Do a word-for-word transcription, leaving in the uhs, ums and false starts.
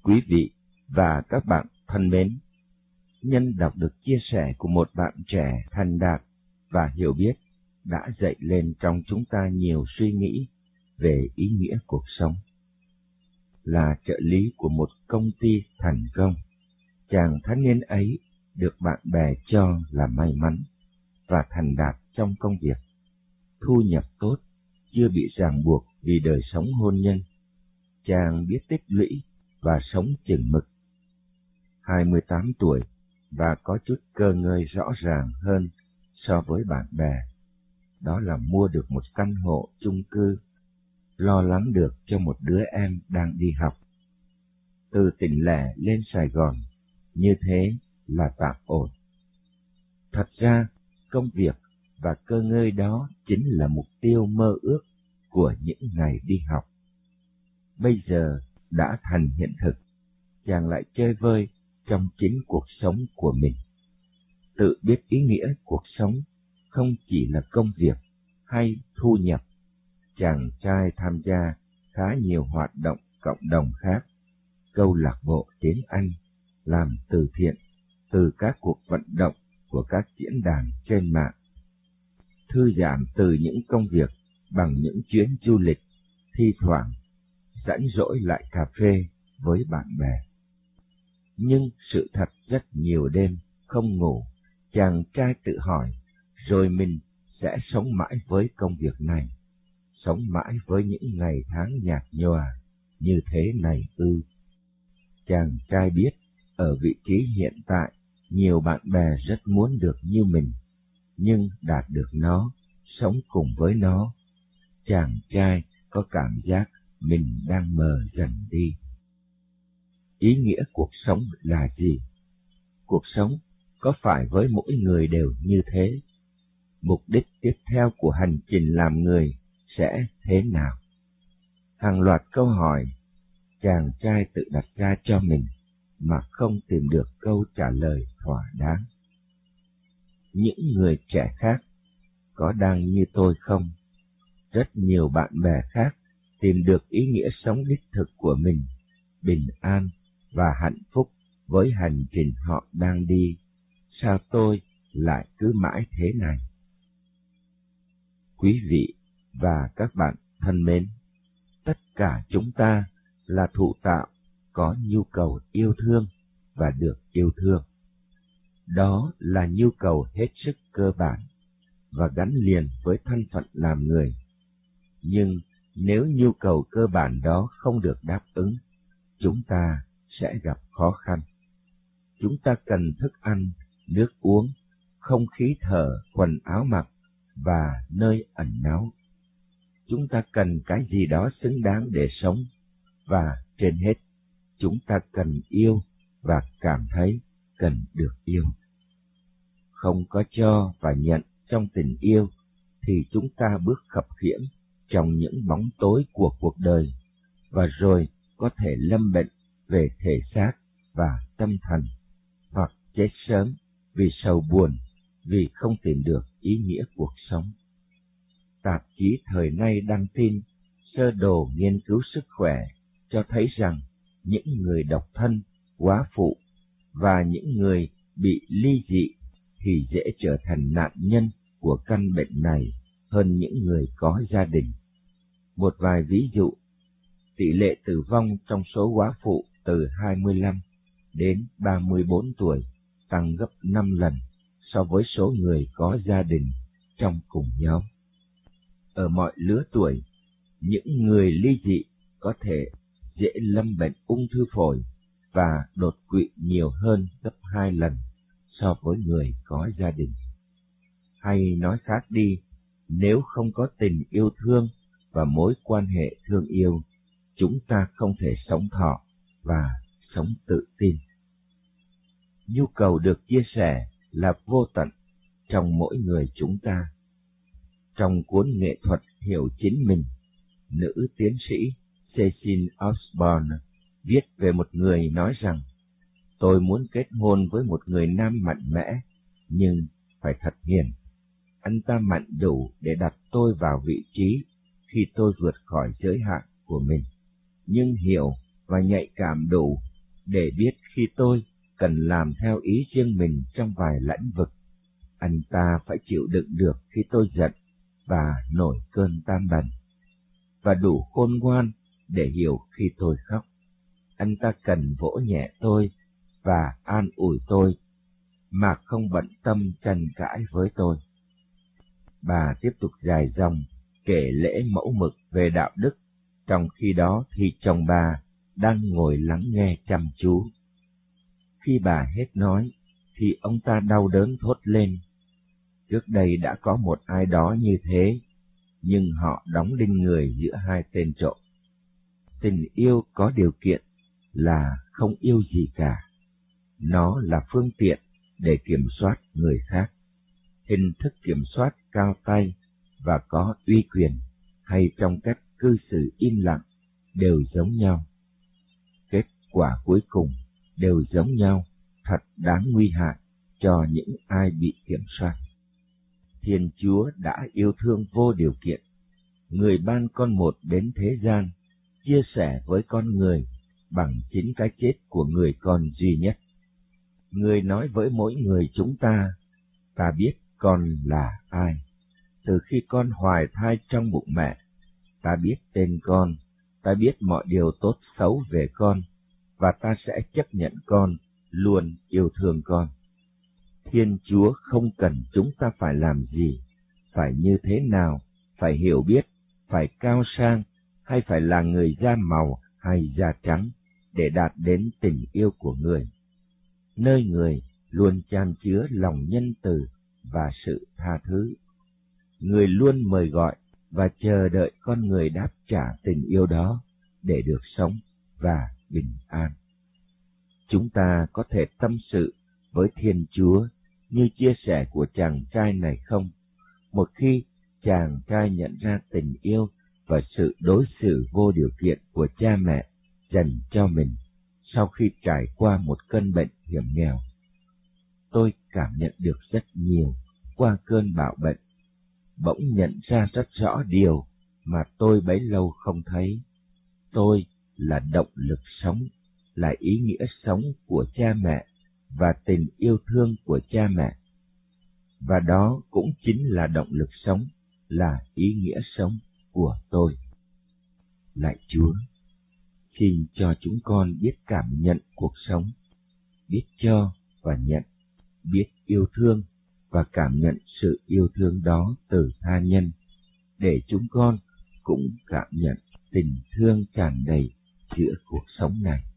Quý vị và các bạn thân mến, nhân đọc được chia sẻ của một bạn trẻ thành đạt và hiểu biết đã dậy lên trong chúng ta nhiều suy nghĩ về ý nghĩa cuộc sống. Là trợ lý của một công ty thành công, chàng thanh niên ấy được bạn bè cho là may mắn và thành đạt trong công việc, thu nhập tốt, chưa bị ràng buộc vì đời sống hôn nhân. Chàng biết tích lũy và sống chừng mực. hai mươi tám tuổi và có chút cơ ngơi rõ ràng hơn so với bạn bè. Đó là mua được một căn hộ chung cư, lo lắng được cho một đứa em đang đi học. Từ tỉnh lẻ lên Sài Gòn, như thế là tạm ổn. Thật ra, công việc và cơ ngơi đó chính là mục tiêu mơ ước của những ngày đi học. Bây giờ đã thành hiện thực, chàng lại chơi vơi trong chính cuộc sống của mình. Tự biết ý nghĩa cuộc sống không chỉ là công việc hay thu nhập. Chàng trai tham gia khá nhiều hoạt động cộng đồng khác, câu lạc bộ tiếng Anh, làm từ thiện từ các cuộc vận động của các diễn đàn trên mạng, thư giãn từ những công việc bằng những chuyến du lịch, thi thoảng rảnh rỗi lại cà phê với bạn bè. Nhưng sự thật rất nhiều đêm không ngủ, chàng trai tự hỏi, rồi mình sẽ sống mãi với công việc này, sống mãi với những ngày tháng nhạt nhòa như thế này ư? Chàng trai biết ở vị trí hiện tại, nhiều bạn bè rất muốn được như mình, nhưng đạt được nó, sống cùng với nó, chàng trai có cảm giác mình đang mờ dần đi. Ý nghĩa cuộc sống là gì? Cuộc sống có phải với mỗi người đều như thế? Mục đích tiếp theo của hành trình làm người sẽ thế nào? Hàng loạt câu hỏi chàng trai tự đặt ra cho mình mà không tìm được câu trả lời thỏa đáng. Những người trẻ khác có đang như tôi không? Rất nhiều bạn bè khác tìm được ý nghĩa sống đích thực của mình, bình an và hạnh phúc với hành trình họ đang đi. Sao tôi lại cứ mãi thế này? Quý vị và các bạn thân mến, tất cả chúng ta là thụ tạo, có nhu cầu yêu thương và được yêu thương. Đó là nhu cầu hết sức cơ bản và gắn liền với thân phận làm người. Nhưng nếu nhu cầu cơ bản đó không được đáp ứng, chúng ta sẽ gặp khó khăn. Chúng ta cần thức ăn, nước uống, không khí thở, quần áo mặc và nơi ẩn náu. Chúng ta cần cái gì đó xứng đáng để sống, và trên hết, chúng ta cần yêu và cảm thấy cần được yêu. Không có cho và nhận trong tình yêu, thì chúng ta bước khập khiễng trong những bóng tối của cuộc đời, và rồi có thể lâm bệnh về thể xác và tâm thần, hoặc chết sớm vì sầu buồn, vì không tìm được ý nghĩa cuộc sống. Tạp chí thời nay đăng tin sơ đồ nghiên cứu sức khỏe cho thấy rằng những người độc thân, góa phụ và những người bị ly dị thì dễ trở thành nạn nhân của căn bệnh này hơn những người có gia đình. Một vài ví dụ, tỷ lệ tử vong trong số góa phụ từ hai mươi lăm đến ba mươi bốn tuổi tăng gấp năm lần so với số người có gia đình trong cùng nhóm. Ở mọi lứa tuổi, những người ly dị có thể dễ lâm bệnh ung thư phổi và đột quỵ nhiều hơn gấp hai lần so với người có gia đình. Hay nói khác đi, nếu không có tình yêu thương và mối quan hệ thương yêu, chúng ta không thể sống thọ và sống tự tin. Nhu cầu được chia sẻ là vô tận trong mỗi người chúng ta. Trong cuốn nghệ thuật Hiểu Chính Mình, nữ tiến sĩ Cecil Osborne viết về một người nói rằng, tôi muốn kết hôn với một người nam mạnh mẽ, nhưng phải thật hiền. Anh ta mạnh đủ để đặt tôi vào vị trí khi tôi vượt khỏi giới hạn của mình, nhưng hiểu và nhạy cảm đủ để biết khi tôi cần làm theo ý riêng mình trong vài lĩnh vực, anh ta phải chịu đựng được khi tôi giận và nổi cơn tam bần, và đủ khôn ngoan để hiểu khi tôi khóc. Anh ta cần vỗ nhẹ tôi và an ủi tôi, mà không bận tâm tranh cãi với tôi. Bà tiếp tục dài dòng kể lễ mẫu mực về đạo đức, trong khi đó thì chồng bà đang ngồi lắng nghe chăm chú. Khi bà hết nói, thì ông ta đau đớn thốt lên. Trước đây đã có một ai đó như thế, nhưng họ đóng đinh người giữa hai tên trộm. Tình yêu có điều kiện là không yêu gì cả. Nó là phương tiện để kiểm soát người khác. Hình thức kiểm soát cao tay và có uy quyền, hay trong cách cư xử im lặng, đều giống nhau. Kết quả cuối cùng đều giống nhau, thật đáng nguy hại cho những ai bị kiểm soát. Thiên Chúa đã yêu thương vô điều kiện. Người ban con một đến thế gian, chia sẻ với con người bằng chính cái chết của người con duy nhất. Người nói với mỗi người chúng ta, ta biết con là ai. Từ khi con hoài thai trong bụng mẹ, ta biết tên con, ta biết mọi điều tốt xấu về con, và ta sẽ chấp nhận con, luôn yêu thương con. Thiên Chúa không cần chúng ta phải làm gì, phải như thế nào, phải hiểu biết, phải cao sang, hay phải là người da màu hay da trắng, để đạt đến tình yêu của người. Nơi người luôn chan chứa lòng nhân từ và sự tha thứ. Người luôn mời gọi và chờ đợi con người đáp trả tình yêu đó để được sống và bình an. Chúng ta có thể tâm sự với Thiên Chúa như chia sẻ của chàng trai này không? Một khi chàng trai nhận ra tình yêu và sự đối xử vô điều kiện của cha mẹ dành cho mình sau khi trải qua một cơn bệnh hiểm nghèo. Tôi cảm nhận được rất nhiều qua cơn bạo bệnh, bỗng nhận ra rất rõ điều mà tôi bấy lâu không thấy. Tôi là động lực sống, là ý nghĩa sống của cha mẹ và tình yêu thương của cha mẹ. Và đó cũng chính là động lực sống, là ý nghĩa sống của tôi. Lạy Chúa, xin cho chúng con biết cảm nhận cuộc sống, biết cho và nhận, biết yêu thương và cảm nhận sự yêu thương đó từ tha nhân, để chúng con cũng cảm nhận tình thương tràn đầy giữa cuộc sống này.